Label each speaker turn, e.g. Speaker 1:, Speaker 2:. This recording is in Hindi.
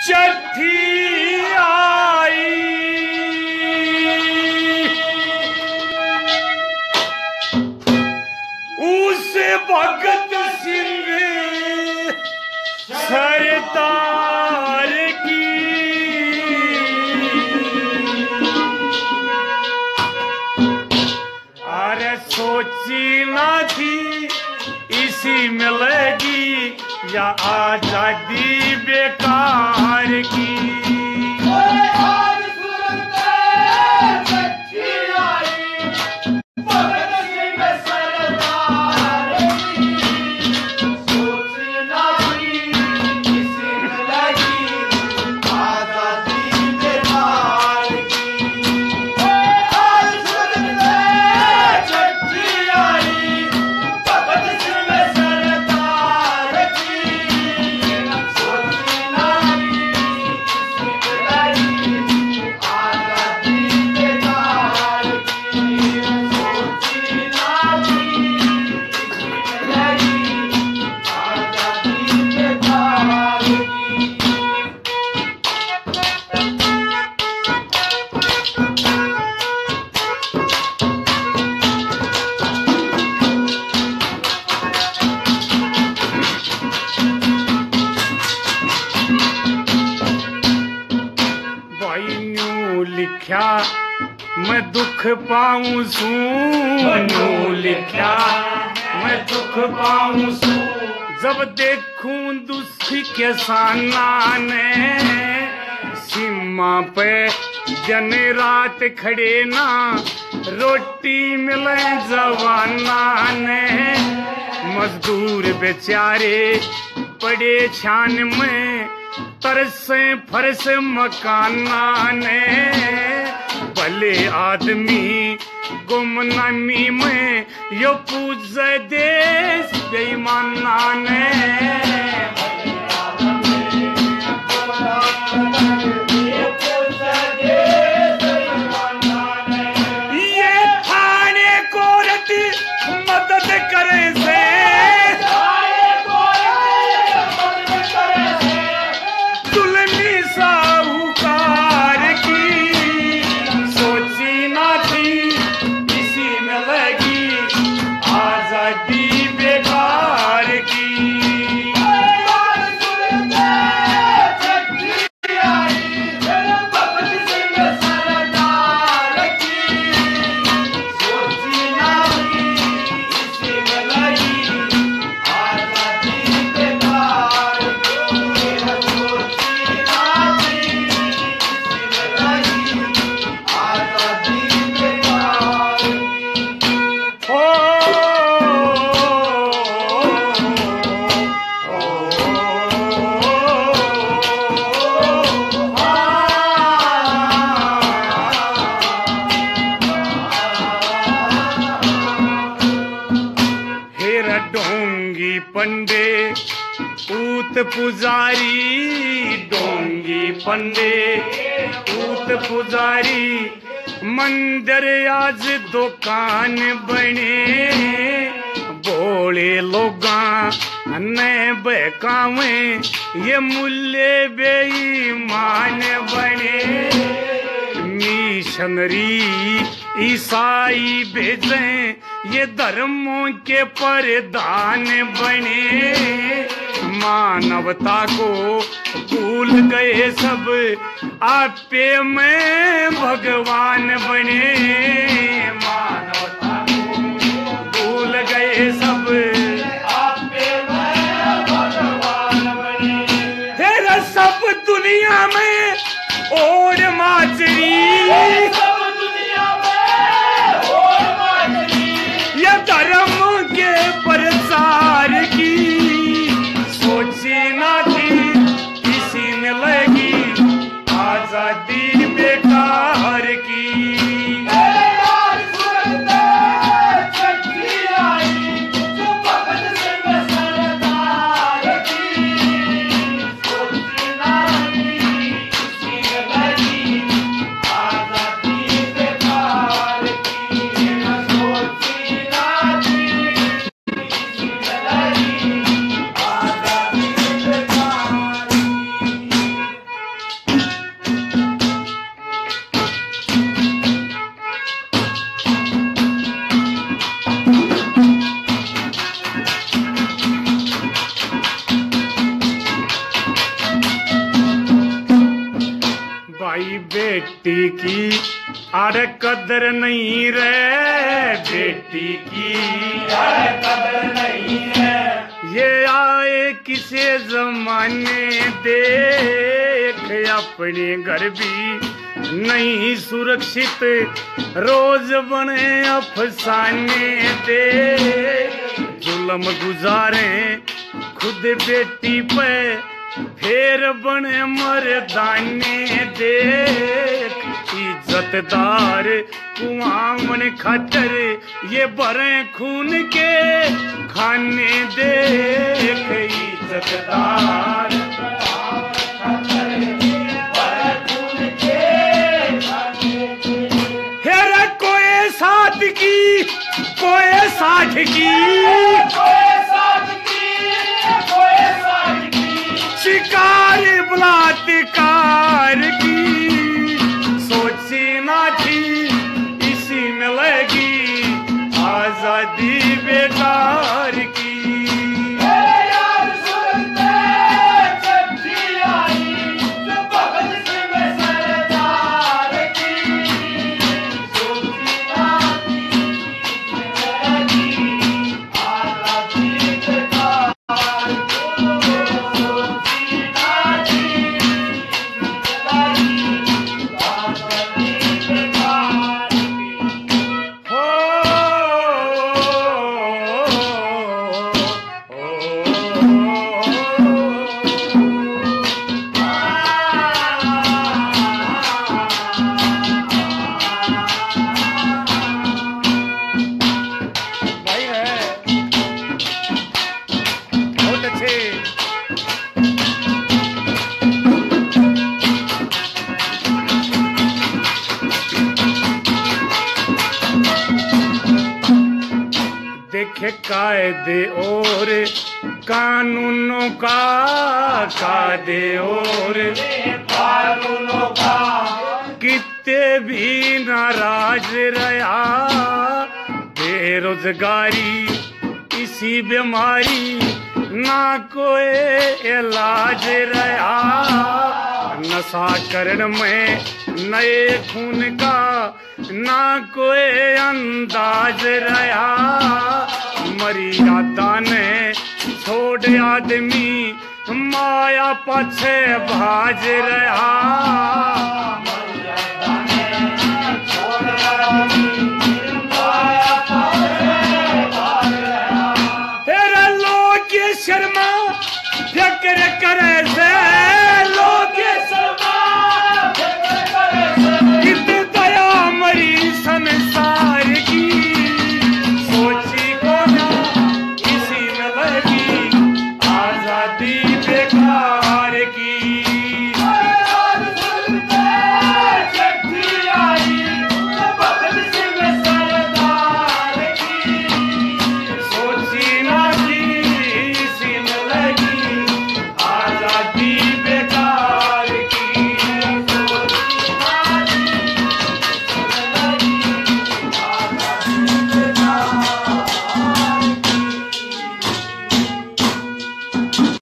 Speaker 1: चिट्ठी आई उस भगत सिंह सरदार की, अरे सोची ना थी इसी मिलेगी या आजादी बेकार की। लिख्या मैं दुख पाऊं सू, लिख्या मैं दुख पाऊं सू, जब देखूं दुखी किसाना ने सीमा पे दिन रात खड़े ना रोटी मिले जवाना ने, मजदूर बेचारे पड़े छान में तरसे फरस मकाना ने, भले आदमी गुमनामी में यो पूज देश बेईमाना ने, ये थाने कोर्ट मदद करे से साहूकार की, सोची ना थी इसी में लगी आजादी बेकार की। डोंगी पंडे ऊत पुजारी, डोंगी पंडे ऊत पुजारी, मंदिर आज दुकान बने, बोले लोगा ने बहकावे ये मुल्ले बेईमान बने, मिशनरी ईसाई भेजे ये धर्मों के प्रधान बने, मानवता को भूल गए सब आपे में भगवान बने, मानवता को भूल गए सब आपे में भगवान बने, तेरा सब दुनिया में और माजरी, धर्म के प्रचार की, सोची ना थी इसी में लगी आजादी बेकार की। आजादी भाई बेटी की अरे कदर नहीं रे, बेटी की अरे कदर नहीं है। ये आए किसे जमाने देख, अपने घर भी नहीं सुरक्षित, रोज बने अफसाने दे। जुल्म गुजारे खुद बेटी पे, फिर बने मर्दाने देख। इज्जतदार कुआमन खातर ये भरे खून के खाने देख। इज्जतदार हेरा कोई साथ की, कोई साठ की, शिकार बलात्कार की सोची ना थी, इसी में लगी आजादी बेकार की। देखे कायदे और कानूनों कायदे और कानूनों का कितने भी नाराज रहा। बेरोजगारी इसी बीमारी ना कोई इलाज रहा। नशा करण में नए खून का ना कोई अंदाज रहा। मर्यादा ने छोड़ आदमी माया पछे भाज रहा।